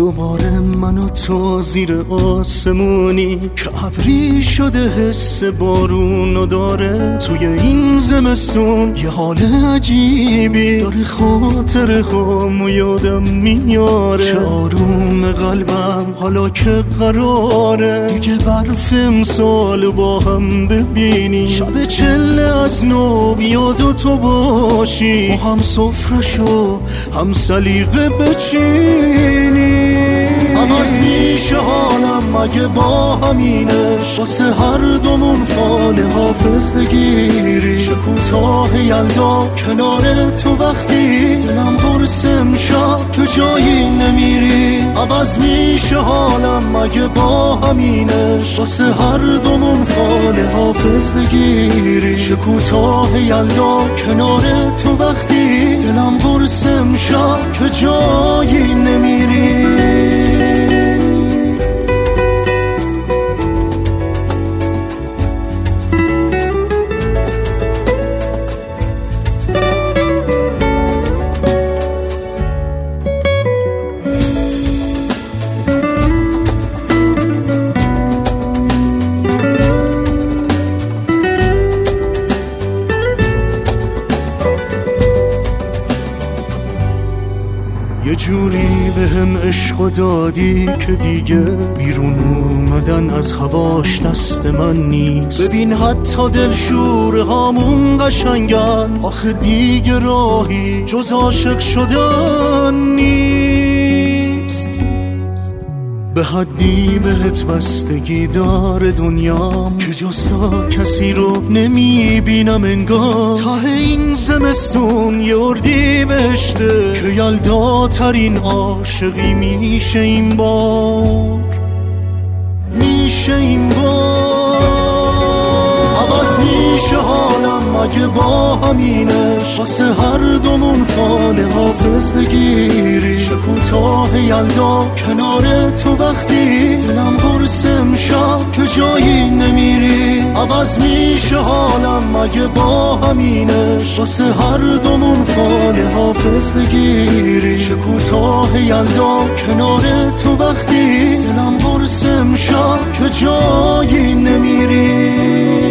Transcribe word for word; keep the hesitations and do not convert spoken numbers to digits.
دوباره من و تو زیر آسمونی که ابری شده حس بارونو داره. توی این زمستون یه حال عجیبی داره، خاطره هامو یادم میاره. چه آروم قلبم حالا که قراره دیگه برف امسال با هم ببینی. شب چله از نو بیاد و تو باشی، ما هم سفرشو هم سلیقه بچینی. عوض میشه حالم اگه با همینش واسه هر دومون فال حافظ بگیری. چه کوتاه یلدا کنار تو وقتی دلم قرص امشب که جایی نمیری. عوض میشه حالم اگه با همینش واسه هر دومون فال حافظ بگیری. چه کوتاه یلدا کنار تو وقتی دلم قرص امشب که جایی نمیری. یه جوری به هم عشق دادی که دیگه بیرون اومدن از هواش دست من نیست. ببین حتی دلشور هامون قشنگن، آخه دیگه راهی جز عاشق شدن نیست. به حدی بهت بستگی داره دنیام که جز تا کسی رو نمیبینم انگار. ته این زمستون یه اردی بهشته که یلدا ترین عاشقی میشه این بار، میشه این بار. عوض میشه حالم اگه با همینش واسه هر دومون فال حافظ بگیری. چه کوتاه یلدا کنار تو وقتی دلم قرص امشب که جایی نمیری. عوض میشه حالم اگه با همینش واسه هر دومون فال حافظ بگیری. چه کوتاه یلدا کنار تو وقتی دلم قرص امشب که جایی نمیری.